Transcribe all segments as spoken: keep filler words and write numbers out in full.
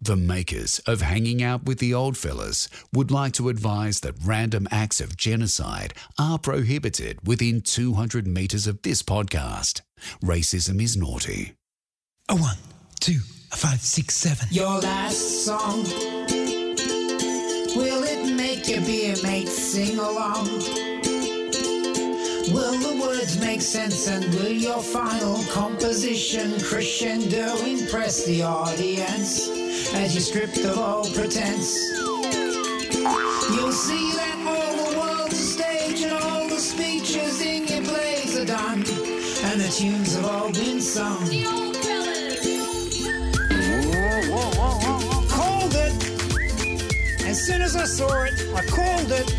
The makers of Hanging Out with the Old Fellas would like to advise that random acts of genocide are prohibited within two hundred metres of this podcast. Racism is naughty. A one, two, a five, six, seven. Your last song. Will it make your beer mates sing along? Will the words make sense, and will your final composition crescendo impress the audience as you stripped of all pretense? You'll see that all the world's a stage and all the speeches in your plays are done and the tunes have all been sung. The Old Fellas. Called it. As soon as I saw it, I called it.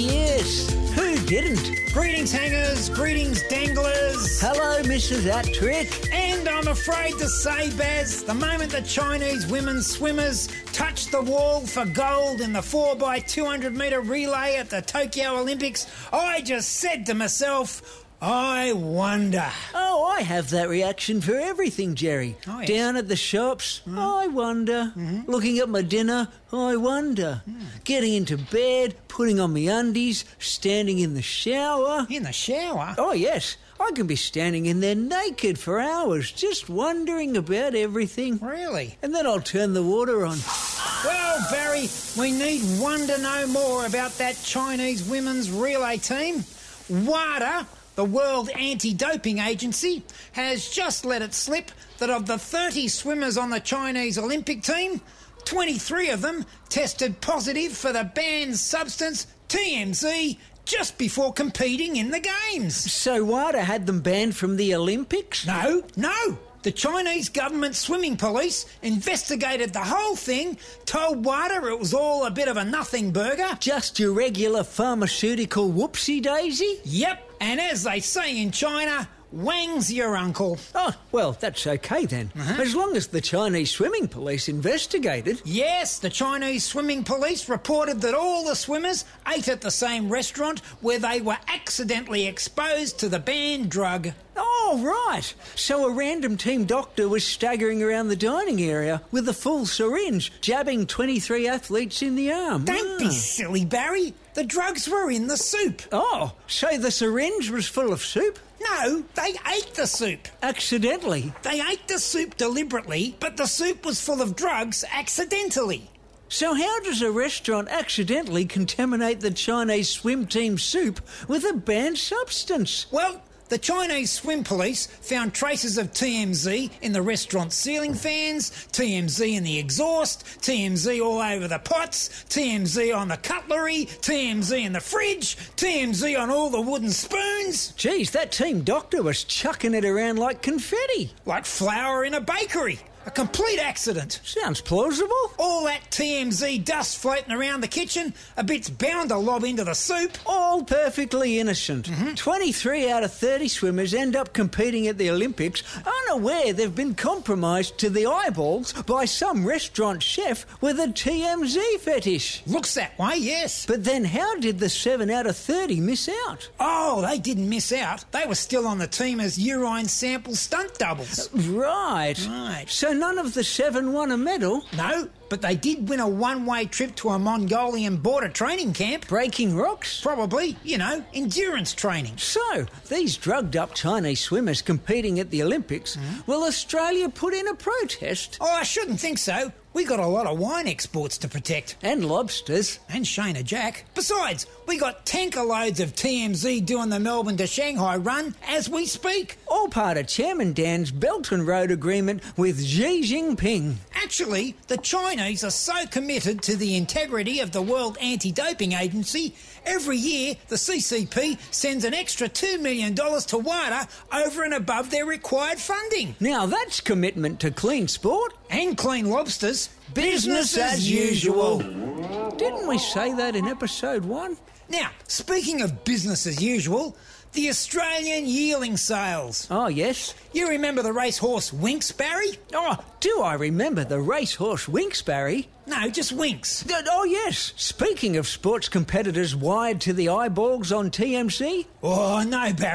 Yes. Who didn't? Greetings, hangers. Greetings, danglers. Hello, Missus Attrick. And I'm afraid to say, Baz, the moment the Chinese women swimmers touched the wall for gold in the four by two hundred metre relay at the Tokyo Olympics, I just said to myself, I wonder. Oh, I have that reaction for everything, Jerry. Oh, yes. Down at the shops, mm. I wonder. Mm-hmm. Looking at my dinner, I wonder. Mm. Getting into bed, putting on my undies, standing in the shower. In the shower? Oh, yes. I can be standing in there naked for hours, just wondering about everything. Really? And then I'll turn the water on. Well, Barry, we need one to know more about that Chinese women's relay team. WADA, the World Anti-Doping Agency, has just let it slip that of the thirty swimmers on the Chinese Olympic team, twenty-three of them tested positive for the banned substance T M Z just before competing in the Games. So WADA had them banned from the Olympics? No, no. The Chinese government swimming police investigated the whole thing, told WADA it was all a bit of a nothing burger. Just your regular pharmaceutical whoopsie-daisy? Yep, and as they say in China, Wang's your uncle. Oh, well, that's okay then. Uh-huh. As long as the Chinese swimming police investigated. Yes, the Chinese swimming police reported that all the swimmers ate at the same restaurant where they were accidentally exposed to the banned drug. Oh, right. So a random team doctor was staggering around the dining area with a full syringe, jabbing twenty-three athletes in the arm. Don't ah. be silly, Barry. The drugs were in the soup. Oh, so the syringe was full of soup? No, they ate the soup. Accidentally? They ate the soup deliberately, but the soup was full of drugs accidentally. So how does a restaurant accidentally contaminate the Chinese swim team soup with a banned substance? Well, the Chinese swim police found traces of T M Z in the restaurant ceiling fans, T M Z in the exhaust, T M Z all over the pots, T M Z on the cutlery, T M Z in the fridge, T M Z on all the wooden spoons. Geez, that team doctor was chucking it around like confetti. Like flour in a bakery. A complete accident. Sounds plausible. All that T M Z dust floating around the kitchen, a bit's bound to lob into the soup. All perfectly innocent. Mm-hmm. twenty-three out of thirty swimmers end up competing at the Olympics unaware they've been compromised to the eyeballs by some restaurant chef with a T M Z fetish. Looks that way, yes. But then how did the seven out of thirty miss out? Oh, they didn't miss out. They were still on the team as urine sample stunt doubles. Right. Right. So none of the seven won a medal? No, but they did win a one-way trip to a Mongolian border training camp. Breaking rocks? Probably, you know, endurance training. So, these drugged-up Chinese swimmers competing at the Olympics, mm-hmm. will Australia put in a protest? Oh, I shouldn't think so. We got a lot of wine exports to protect. And lobsters. And Shayna Jack. Besides, we got tanker loads of T M Z doing the Melbourne to Shanghai run as we speak. All part of Chairman Dan's Belt and Road agreement with Xi Jinping. Actually, the Chinese are so committed to the integrity of the World Anti-Doping Agency, every year the C C P sends an extra two million dollars to WADA over and above their required funding. Now that's commitment to clean sport. And clean lobsters. Business, Business as usual. Didn't we say that in episode one? Now, speaking of business as usual, the Australian yearling sales. Oh, yes. You remember the racehorse Winx, Barry? Oh, do I remember the racehorse Winx, Barry? No, just Winx. Uh, oh, yes. Speaking of sports competitors wired to the eyeballs on T M Z. Oh, no, Barry.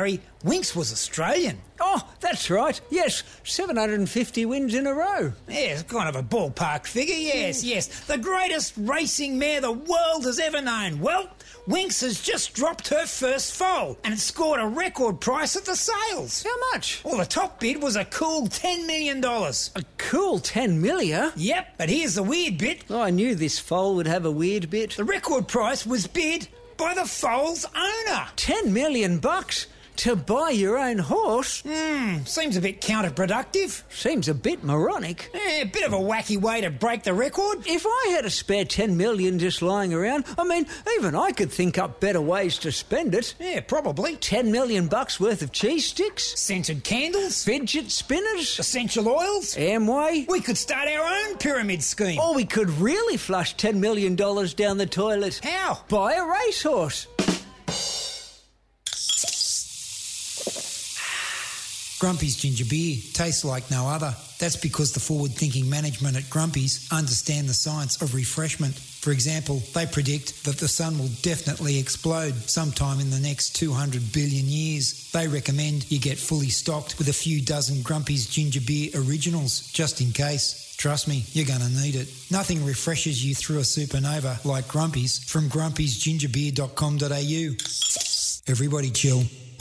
Winks was Australian. Oh, that's right. Yes, seven hundred fifty wins in a row. Yeah, it's kind of a ballpark figure, yes, yes. The greatest racing mare the world has ever known. Well, Winks has just dropped her first foal and it scored a record price at the sales. How much? Well, the top bid was a cool ten million dollars. A cool ten million? Yep, but here's the weird bit. Oh, I knew this foal would have a weird bit. The record price was bid by the foal's owner. Ten million bucks? To buy your own horse? Hmm, seems a bit counterproductive. Seems a bit moronic. Yeah, a bit of a wacky way to break the record. If I had a spare ten million just lying around, I mean, even I could think up better ways to spend it. Yeah, probably. Ten million bucks worth of cheese sticks? Scented candles? Fidget spinners? Essential oils? Amway? We could start our own pyramid scheme. Or we could really flush ten million dollars down the toilet. How? Buy a racehorse. Grumpy's ginger beer tastes like no other. That's because the forward-thinking management at Grumpy's understand the science of refreshment. For example, they predict that the sun will definitely explode sometime in the next two hundred billion years. They recommend you get fully stocked with a few dozen Grumpy's ginger beer originals, just in case. Trust me, you're going to need it. Nothing refreshes you through a supernova like Grumpy's from grumpys ginger beer dot com dot a u. Everybody chill.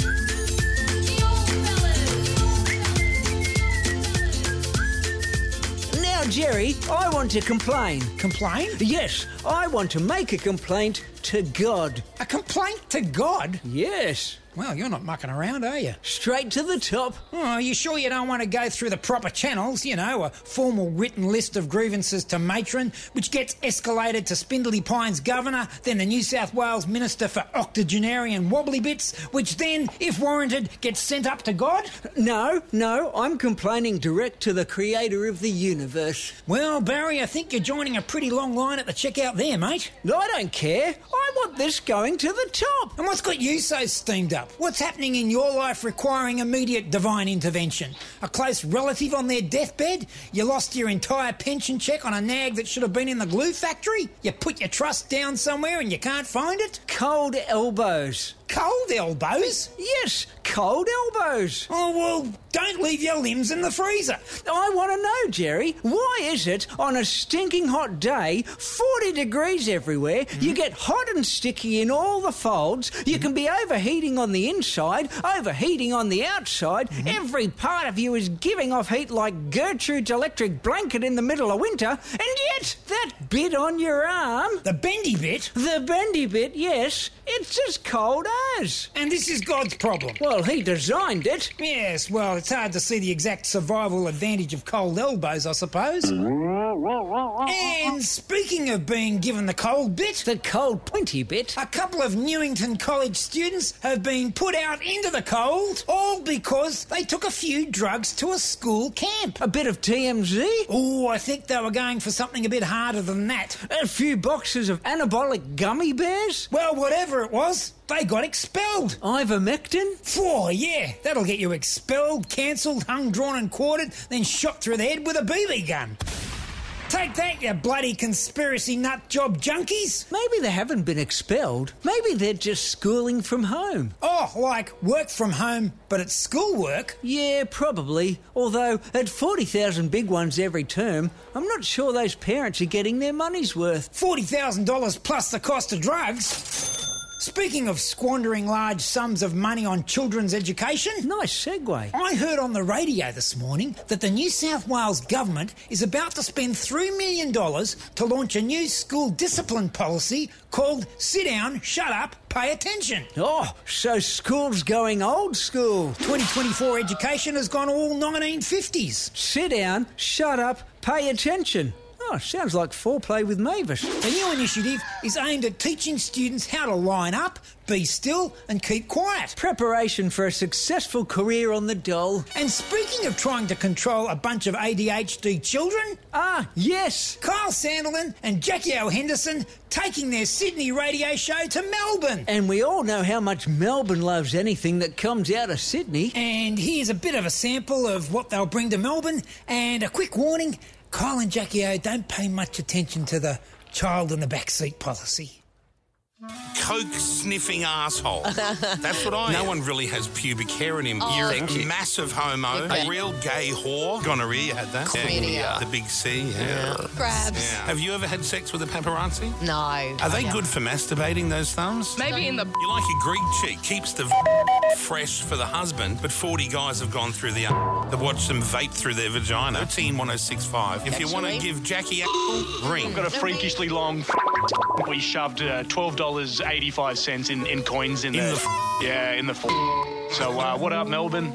Jerry, I want to complain. Complain? Yes, I want to make a complaint to God. A complaint to God? Yes. Well, you're not mucking around, are you? Straight to the top. Oh, are you sure you don't want to go through the proper channels? You know, a formal written list of grievances to matron, which gets escalated to Spindley Pine's governor, then the New South Wales Minister for Octogenarian Wobbly Bits, which then, if warranted, gets sent up to God? No, no, I'm complaining direct to the creator of the universe. Well, Barry, I think you're joining a pretty long line at the checkout there, mate. I don't care. I want this going to the top. And what's got you so steamed up? What's happening in your life requiring immediate divine intervention? A close relative on their deathbed? You lost your entire pension cheque on a nag that should have been in the glue factory? You put your trust down somewhere and you can't find it? Cold elbows. Cold elbows? Yes, cold elbows. Oh, well, don't leave your limbs in the freezer. I want to know, Jerry, why is it on a stinking hot day, forty degrees everywhere, mm-hmm. you get hot and sticky in all the folds, you mm-hmm. can be overheating on the inside, overheating on the outside, mm-hmm. every part of you is giving off heat like Gertrude's electric blanket in the middle of winter, and yet that bit on your arm... The bendy bit? The bendy bit, yes, it's as cold as. And this is God's problem. Well, he designed it. Yes, well, it's hard to see the exact survival advantage of cold elbows, I suppose. And speaking of being given the cold bit... The cold pointy bit? A couple of Newington College students have been put out into the cold, all because they took a few drugs to a school camp. A bit of T M Z? Oh, I think they were going for something a bit harder than that. A few boxes of anabolic gummy bears? Well, whatever it was, they got expelled. Ivermectin? Oh, yeah, that'll get you expelled, cancelled, hung, drawn and quartered, then shot through the head with a B B gun. Take that, you bloody conspiracy nut job junkies. Maybe they haven't been expelled. Maybe they're just schooling from home. Oh, like work from home, but it's schoolwork? Yeah, probably. Although, at forty thousand big ones every term, I'm not sure those parents are getting their money's worth. forty thousand dollars plus the cost of drugs? Speaking of squandering large sums of money on children's education... Nice segue. I heard on the radio this morning that the New South Wales government is about to spend three million dollars to launch a new school discipline policy called Sit Down, Shut Up, Pay Attention. Oh, so school's going old school. twenty twenty-four education has gone all nineteen fifties. Sit down, shut up, pay attention. Oh, sounds like foreplay with Mavis. The new initiative is aimed at teaching students how to line up, be still and keep quiet. Preparation for a successful career on the dole. And speaking of trying to control a bunch of A D H D children... Ah, yes! Kyle Sandilands and Jackie O. Henderson taking their Sydney radio show to Melbourne. And we all know how much Melbourne loves anything that comes out of Sydney. And here's a bit of a sample of what they'll bring to Melbourne. And a quick warning... Kyle and Jackie O don't pay much attention to the child in the backseat policy. coke-sniffing asshole. That's what I am. No one really has pubic hair in him. Oh, You're thank a you. massive homo, Okay. a real gay whore. Gonorrhea, you had that. Chlamydia. Yeah. The big C, yeah. Yeah. Crabs. Yeah. Have you ever had sex with a paparazzi? No. Are they good for masturbating, those thumbs? Maybe in the... You like a Greek chick, keeps the fresh for the husband, but forty guys have gone through the to watch them vape through their vagina. thirteen one oh six five. If you want to Actually. give Jackie a ring. Got a freakishly long. We shoved uh, twelve dollars eighty-five cents in, in coins in, In there. the Yeah, in the. So uh, what up, Melbourne?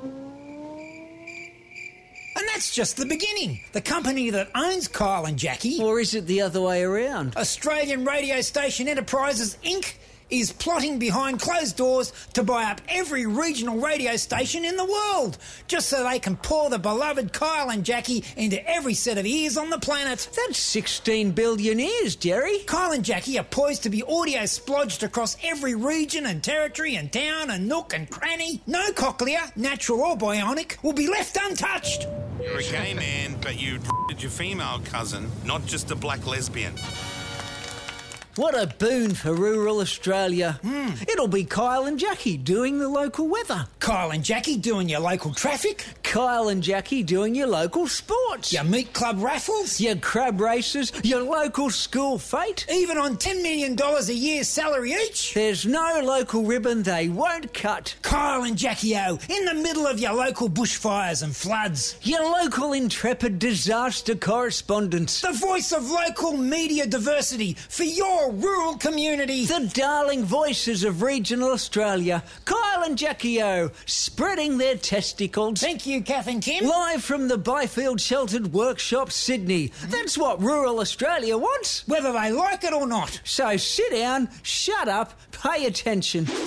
And that's just the beginning. The company that owns Kyle and Jackie, Or is it the other way around? Australian Radio Station Enterprises Incorporated, is plotting behind closed doors to buy up every regional radio station in the world, just so they can pour the beloved Kyle and Jackie into every set of ears on the planet. That's sixteen billion ears, Jerry. Kyle and Jackie are poised to be audio splodged across every region and territory and town and nook and cranny. No cochlea, natural or bionic, will be left untouched. You're a gay man, but you did your female cousin, not just a black lesbian. What a boon for rural Australia. Mm. It'll be Kyle and Jackie doing the local weather. Kyle and Jackie doing your local traffic, Kyle and Jackie doing your local sports. your meat club raffles, Your crab races, your local school fete. even on ten million dollars a year salary each. There's no local ribbon they won't cut. Kyle and Jackie O, in the middle of your local bushfires and floods. Your local intrepid disaster correspondents. The voice of local media diversity for your rural community. The darling voices of regional Australia. Kyle and Jackie O, spreading their testicles. Thank you, Kath and Kim. Live from the Byfield Sheltered Workshop, Sydney. That's what rural Australia wants. Whether they like it or not. So sit down, shut up, pay attention. The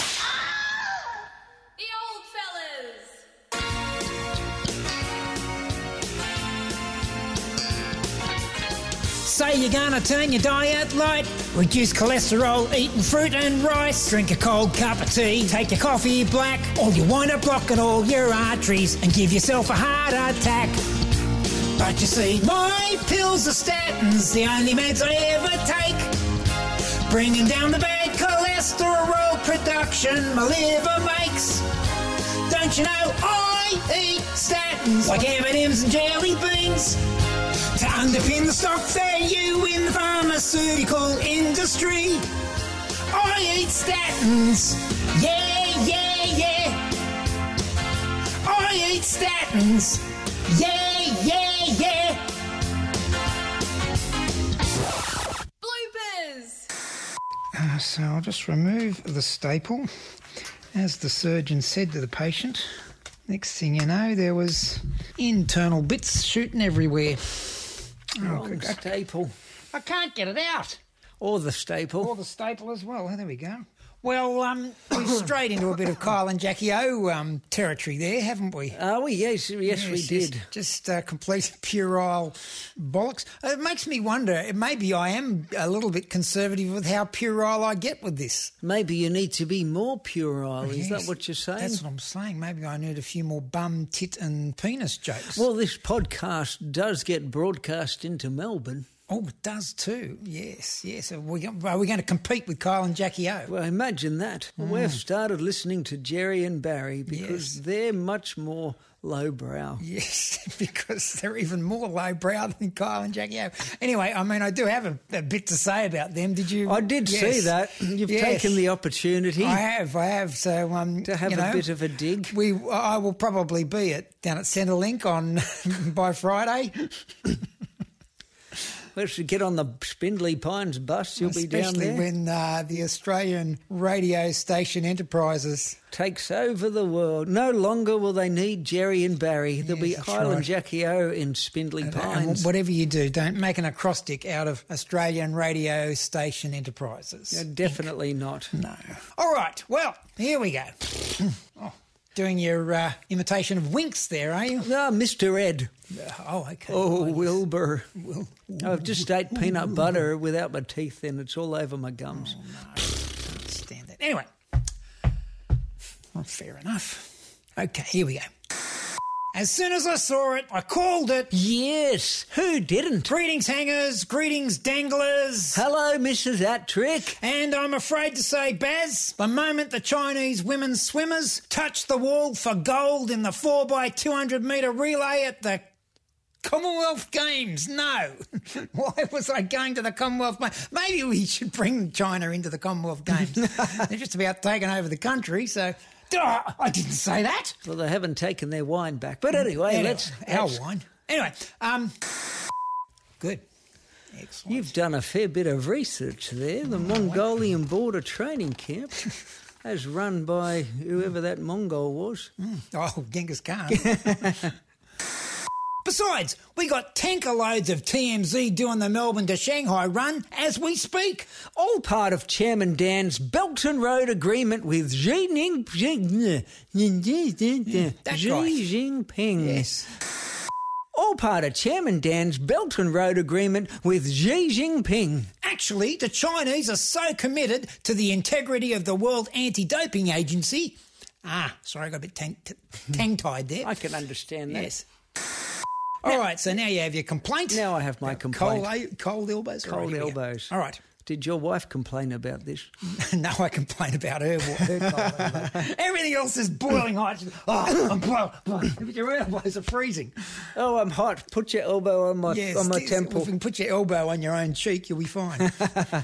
old fellas. Say you're gonna turn your diet light, reduce cholesterol, eating fruit and rice, drink a cold cup of tea, take your coffee black, or you wind up blocking all your arteries and give yourself a heart attack. But you see, my pills are statins, the only meds I ever take, bringing down the bad cholesterol production my liver makes. Don't you know I eat statins like M and M's and jelly beans to underpin the stock value in the pharmaceutical industry? I eat statins, yeah, yeah, yeah. I eat statins, yeah, yeah, yeah. Bloopers. Uh, so I'll just remove the staple, as the surgeon said to the patient. Next thing you know, there was internal bits shooting everywhere. Wrong staple. I can't get it out. Or the staple. Or the staple as well. Oh, there we go. Well, um, we've strayed into a bit of Kyle and Jackie O um, territory there, haven't we? Are we? Yes, yes, we did. Just, just uh, complete puerile bollocks. It makes me wonder, maybe I am a little bit conservative with how puerile I get with this. Maybe you need to be more puerile. Is Yes, that what you're saying? That's what I'm saying. Maybe I need a few more bum, tit and penis jokes. Well, this podcast does get broadcast into Melbourne. Oh, it does too. Yes, yes. Are we, are we going to compete with Kyle and Jackie O? Well, imagine that. Mm. We've started listening to Jerry and Barry because Yes. they're much more lowbrow. Yes, because they're even more lowbrow than Kyle and Jackie O. Anyway, I mean, I do have a, a bit to say about them. Did you? I did Yes. see that. You've Yes. taken the opportunity I have, I have. So um, to have you a know, bit of a dig. We, I will probably be at down at Centrelink on by Friday. We should get on the Spindley Pines bus. You'll be down Especially there. when uh, the Australian radio station Enterprises Takes over the world. No longer will they need Jerry and Barry. There'll be Yes, that's Kyle and right. Jackie O in Spindley and Pines. whatever you do, don't make an acrostic out of Australian radio station Enterprises. No, definitely not. No. All right. Well, here we go. Oh, doing your uh, imitation of Winks there, are you? Ah, Mister Ed. Oh, okay. Oh, Wilbur. I've just ate peanut butter without my teeth in. It's all over my gums. Oh, no. Can't stand that. Anyway. Well, fair enough. Okay, here we go. As soon as I saw it, I called it. Yes, who didn't? Greetings, hangers. Greetings, danglers. Hello, Missus Attrick. And I'm afraid to say, Baz, the moment the Chinese women's swimmers touched the wall for gold in the four by two hundred metre relay at the Commonwealth Games. No. Why was I going to the Commonwealth Games? Maybe we should bring China into the Commonwealth Games. They're just about taking over the country, so... Oh, I didn't say that. Well, they haven't taken their wine back. But anyway, anyway let's... Our let's, wine. Anyway, um... Good. Excellent. You've done a fair bit of research there. The Mongolian border training camp, as run by whoever that Mongol was. Mm. Oh, Genghis Khan. Besides, we got tanker loads of T M Z doing the Melbourne to Shanghai run as we speak. All part of Chairman Dan's Belt and Road agreement with Xi Jinping. Mm, that's Xi right. Jinping. Yes. All part of Chairman Dan's Belt and Road agreement with Xi Jinping. Actually, the Chinese are so committed to the integrity of the World Anti-Doping Agency. Ah, sorry, I got a bit tang- t- tongue-tied there. I can understand that. Yes. All right, so now you have your complaint. Now I have my complaint. Cold, cold elbows? Cold All right, here we go. elbows. All right. Did your wife complain about this? No, I complain about her, her cold elbows. Everything else is boiling hot. Oh, I'm boiling. But your elbows are freezing. Oh, I'm hot. Put your elbow on my Yes, on my yes, temple. If you can put your elbow on your own cheek, you'll be fine.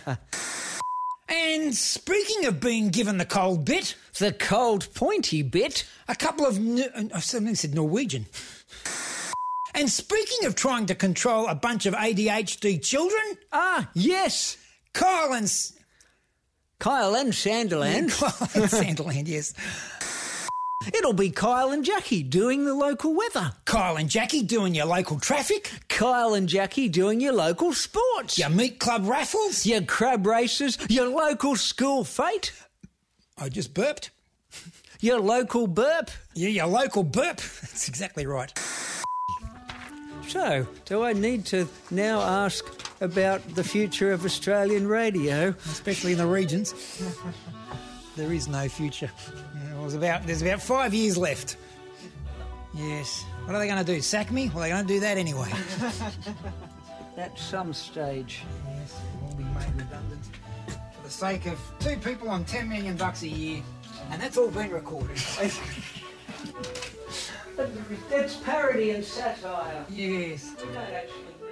And speaking of being given the cold bit... The cold pointy bit? A couple of... I suddenly said Norwegian. And speaking of trying to control a bunch of A D H D children... Ah, yes. Kyle and... S- Kyle and Sanderland. Kyle and Sanderland, yes. It'll be Kyle and Jackie doing the local weather. Kyle and Jackie doing your local traffic. Kyle and Jackie doing your local sports. Your meat club raffles. Your crab races. Your local school fete. I just burped. Your local burp. Yeah, your local burp. That's exactly right. So, do I need to now ask about the future of Australian radio? Especially in the regions. There is no future. Yeah, it was about, there's about five years left. Yes. What are they going to do? Sack me? Well, they're going to do that anyway. At some stage. Yes, we'll be made redundant for the sake of two people on ten million bucks a year, and that's all been recorded. It's parody and satire. Yes. We don't actually